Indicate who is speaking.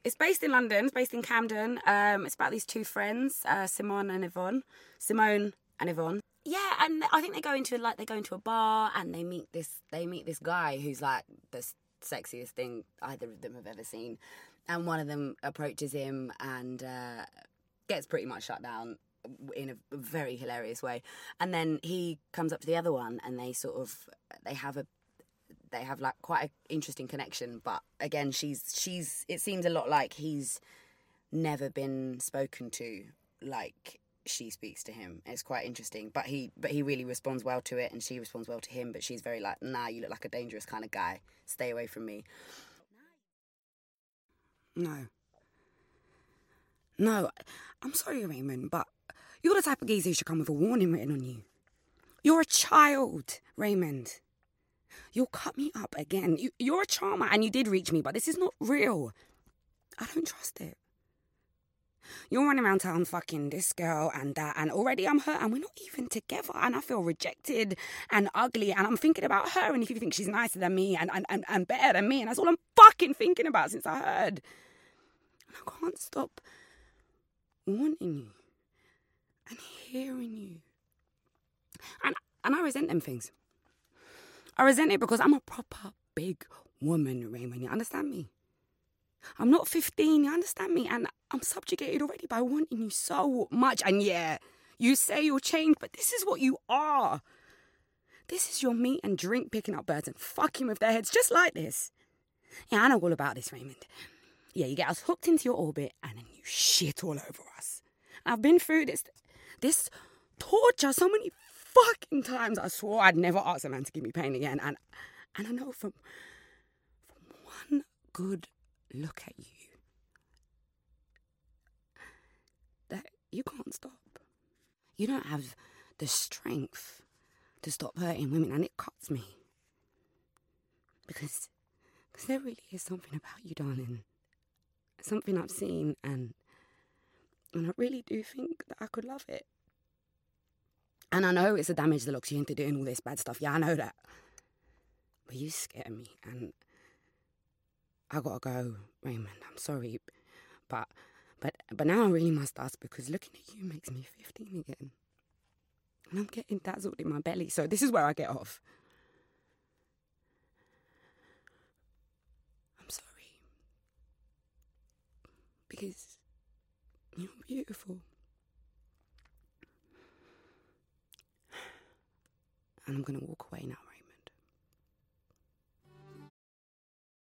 Speaker 1: It's based in London. It's based in Camden. It's about these two friends, Simone and Yvonne. Yeah, and I think they go into a bar and they meet this guy who's like the sexiest thing either of them have ever seen, and one of them approaches him and gets pretty much shut down in a very hilarious way, and then he comes up to the other one and they have like quite an interesting connection, but again it seems a lot like he's never been spoken to like she speaks to him. It's quite interesting, but he really responds well to it and she responds well to him, but she's very like, nah, you look like a dangerous kind of guy, stay away from me. No, I'm sorry, Raymond, but you're the type of geezer who should come with a warning written on you. You're a child, Raymond. You'll cut me up again. You're a charmer and you did reach me, but this is not real. I don't trust it. You're running around town fucking this girl and that, and already I'm hurt and we're not even together and I feel rejected and ugly and I'm thinking about her and if you think she's nicer than me and better than me, and that's all I'm fucking thinking about since I heard. And I can't stop wanting you and hearing you. And I resent them things. I resent it because I'm a proper big woman, Raymond. You understand me? I'm not 15, you understand me? And I'm subjugated already by wanting you so much. And yeah, you say you'll change, but this is what you are. This is your meat and drink picking up birds and fucking with their heads just like this. Yeah, I know all about this, Raymond. Yeah, you get us hooked into your orbit and then you shit all over us. I've been through this torture so many fucking times. I swore I'd never ask a man to give me pain again. And I know from one good look at you that you can't stop. You don't have the strength to stop hurting women, and it cuts me. Because there really is something about you, darling. Something I've seen, and I really do think that I could love it. And I know it's a damage that locks you into doing all this bad stuff. Yeah, I know that. But you scare me, and I gotta go, Raymond. I'm sorry, but now I really must ask, because looking at you makes me 15 again, and I'm getting dazzled in my belly. So this is where I get off. I'm sorry, because you're beautiful, and I'm gonna walk away now.